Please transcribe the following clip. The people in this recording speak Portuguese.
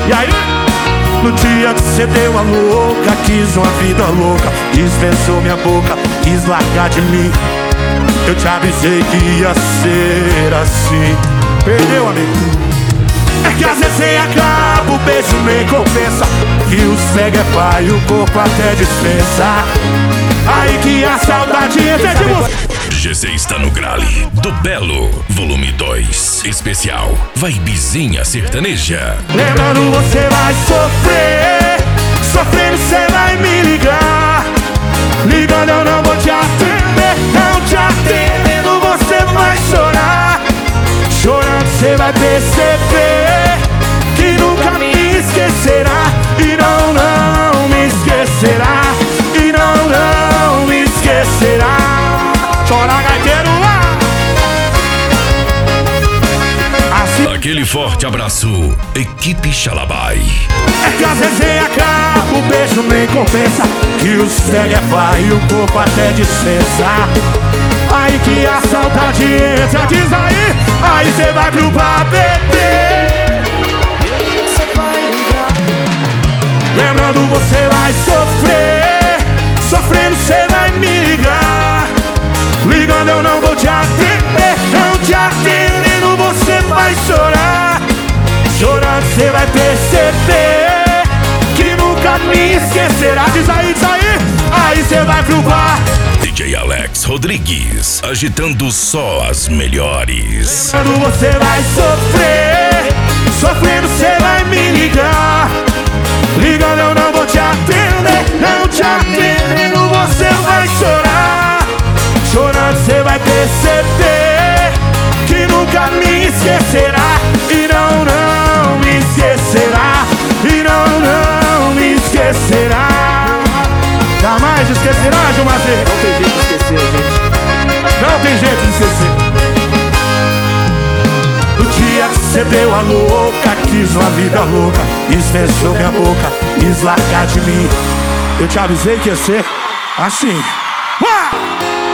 E aí? No dia que cê deu a louca, quis uma vida louca, dispensou minha boca, quis largar de mim. Eu te avisei que ia ser assim. Perdeu, amigo? É que às vezes cê acaba, o beijo nem compensa, que o cego é pai e o corpo até dispensa. Aí que a saudade entra de você. GC está no grale do Belo, volume 2, especial Vibezinha Sertaneja. Lembrando, você vai sofrer, sofrendo cê vai me ligar. Ligando eu não vou te atender, não te atendendo você vai chorar. Chorando cê vai perceber que nunca me esquecerá. E não me esquecerá. E não me esquecerá. Chora, gaiteiro lá. Assim... Aquele forte abraço, equipe Xalabai. É que às vezes acaba, o beijo nem compensa, que o cego é pai e o corpo até dispensa. Aí que a saudade entra, diz aí cê vai pro bar beber. Lembrando, você vai sofrer, sofrendo cê vai me ligar. Ligando eu não vou te atender, não te atendendo você vai chorar. Chorando cê vai perceber que nunca me esquecerá. Diz aí cê vai pro bar. DJ Alex Rodrigues, agitando só as melhores. Quando você vai sofrer, sofrendo cê vai me ligar. Ligando eu não vou te atender, não te atendendo você vai chorar. Chorando cê vai perceber que nunca me esquecerá. E não me esquecerá. E não me esquecerá. Jamais esquecerá, Gilmazê. Não tem jeito de esquecer, gente. Não tem jeito de esquecer. No dia que cê deu a louca, quis uma vida louca, esfechou minha boca, quis largar de mim. Eu te avisei que ia ser assim. Uá!